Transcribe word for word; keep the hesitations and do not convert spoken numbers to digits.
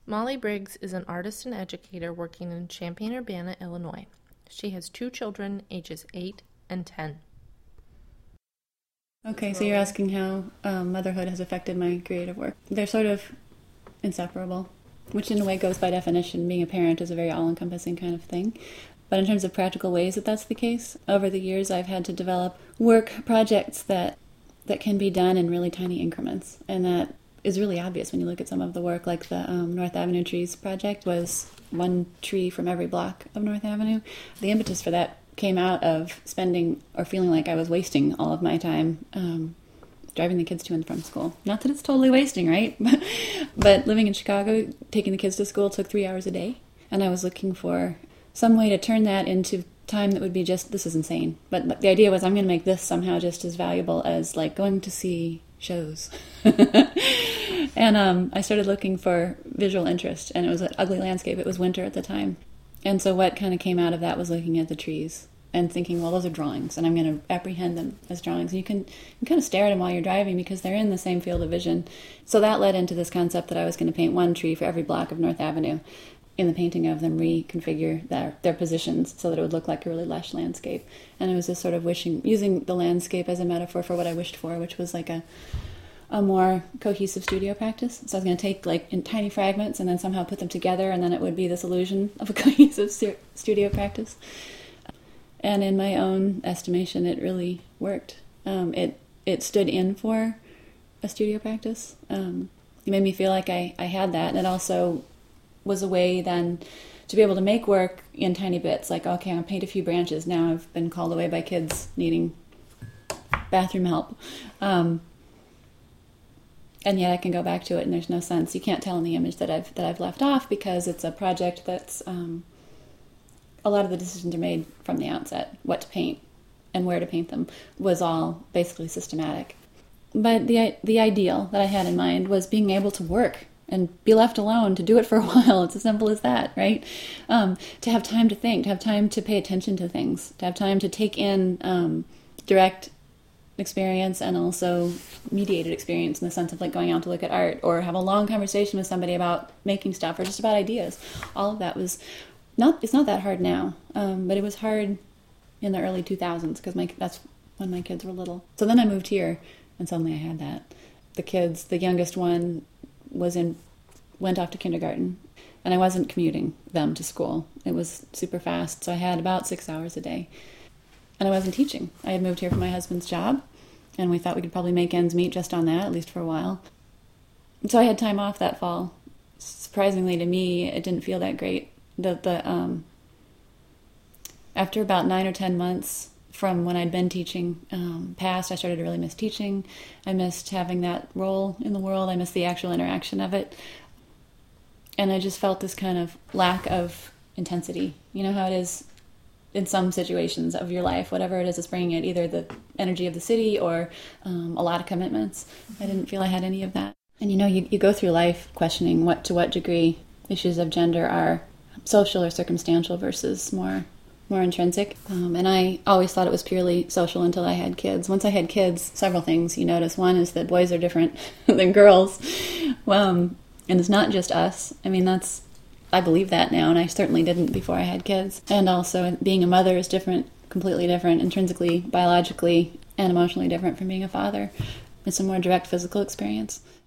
Molly Briggs is an artist and educator working in Champaign-Urbana, Illinois. She has two children, ages eight and ten. Okay, so you're asking how um, motherhood has affected my creative work. They're sort of inseparable, which in a way goes by definition. Being a parent is a very all-encompassing kind of thing. But in terms of practical ways that that's the case, over the years I've had to develop work projects that that can be done in really tiny increments. And that is really obvious when you look at some of the work, like the um, North Avenue Trees project was one tree from every block of North Avenue. The impetus for that came out of spending or feeling like I was wasting all of my time um, driving the kids to and from school. Not that it's totally wasting, right? But living in Chicago, taking the kids to school took three hours a day. And I was looking for some way to turn that into time that would be just, this is insane. But the idea was I'm going to make this somehow just as valuable as like going to see shows. And um, I started looking for visual interest, and it was an ugly landscape. It was winter at the time. And so what kind of came out of that was looking at the trees and thinking, well, those are drawings, and I'm going to apprehend them as drawings. And you can, you can kind of stare at them while you're driving because they're in the same field of vision. So that led into this concept that I was going to paint one tree for every block of North Avenue. In the painting of them, reconfigure their, their positions so that it would look like a really lush landscape. And it was just sort of wishing, using the landscape as a metaphor for what I wished for, which was like a a more cohesive studio practice. So I was going to take like in tiny fragments and then somehow put them together, and then it would be this illusion of a cohesive stu- studio practice. And in my own estimation, it really worked. Um, it it stood in for a studio practice. Um, it made me feel like I, I had that, and it also was a way then to be able to make work in tiny bits. Like, okay, I'll paint a few branches. Now I've been called away by kids needing bathroom help. Um, and yet I can go back to it, and there's no sense. You can't tell in the image that I've that I've left off because it's a project that's um, a lot of the decisions are made from the outset. What to paint and where to paint them was all basically systematic. But the the ideal that I had in mind was being able to work and be left alone to do it for a while. It's as simple as that, right? Um, to have time to think, to have time to pay attention to things, to have time to take in um, direct experience and also mediated experience in the sense of like going out to look at art or have a long conversation with somebody about making stuff or just about ideas. All of that was not, it's not that hard now, um, but it was hard in the early two thousands because my that's when my kids were little. So then I moved here and suddenly I had that. The kids, the youngest one was in, went off to kindergarten, and I wasn't commuting them to school. It was super fast, so I had about six hours a day. And I wasn't teaching. I had moved here for my husband's job, and we thought we could probably make ends meet just on that, at least for a while. So I had time off that fall. Surprisingly to me, it didn't feel that great. The, the um, after about nine or ten months from when I'd been teaching um, past, I started to really miss teaching. I missed having that role in the world. I missed the actual interaction of it. And I just felt this kind of lack of intensity. You know how it is in some situations of your life, whatever it is that's bringing it, either the energy of the city or um, a lot of commitments. I didn't feel I had any of that. And you know, you, you go through life questioning what to what degree issues of gender are social or circumstantial versus more more intrinsic. Um, and I always thought it was purely social until I had kids. Once I had kids, several things you notice. One is that boys are different than girls. Um, and it's not just us. I mean, that's, I believe that now, and I certainly didn't before I had kids. And also being a mother is different, completely different, intrinsically, biologically, and emotionally different from being a father. It's a more direct physical experience.